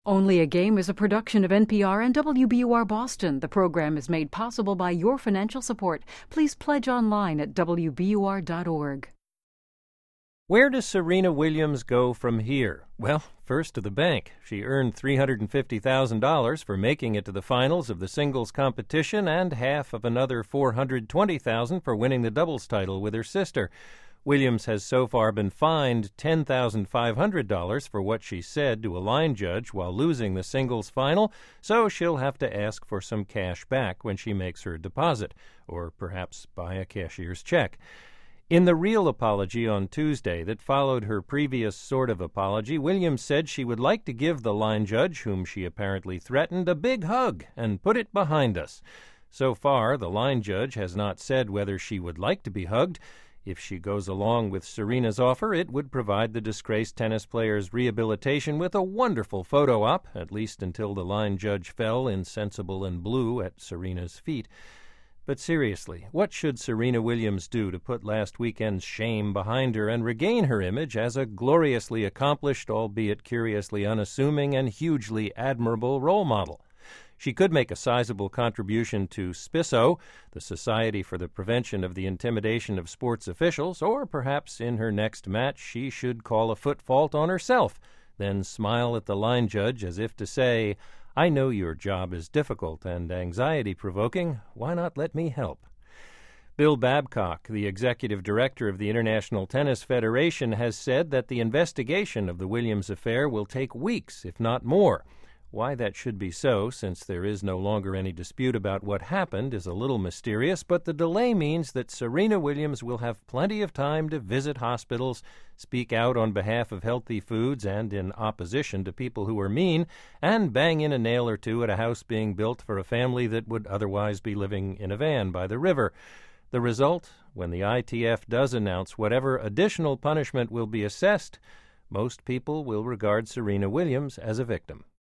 Only a Game is a production of NPR and WBUR Boston. The program is made possible by your financial support. Please pledge online at WBUR.org. Where does Serena Williams go from here? Well, first to the bank. She earned $350,000 for making it to the finals of the singles competition and half of another $420,000 for winning the doubles title with her sister. Williams has so far been fined $10,500 for what she said to a line judge while losing the singles final, so she'll have to ask for some cash back when she makes her deposit, or perhaps buy a cashier's check. In the real apology on Tuesday that followed her previous sort of apology, Williams said she would like to give the line judge, whom she apparently threatened, a big hug and put it behind us. So far, the line judge has not said whether she would like to be hugged. If she goes along with Serena's offer, it would provide the disgraced tennis player's rehabilitation with a wonderful photo op, at least until the line judge fell insensible and blue at Serena's feet. But seriously, what should Serena Williams do to put last weekend's shame behind her and regain her image as a gloriously accomplished, albeit curiously unassuming and hugely admirable role model? She could make a sizable contribution to SPISO, the Society for the Prevention of the Intimidation of Sports Officials, or perhaps in her next match she should call a foot fault on herself, then smile at the line judge as if to say, "I know your job is difficult and anxiety-provoking. Why not let me help?" Bill Babcock, the executive director of the International Tennis Federation, has said that the investigation of the Williams affair will take weeks, if not more. Why that should be so, since there is no longer any dispute about what happened, is a little mysterious, but the delay means that Serena Williams will have plenty of time to visit hospitals, speak out on behalf of healthy foods and in opposition to people who are mean, and bang in a nail or two at a house being built for a family that would otherwise be living in a van by the river. The result, when the ITF does announce whatever additional punishment will be assessed, most people will regard Serena Williams as a victim.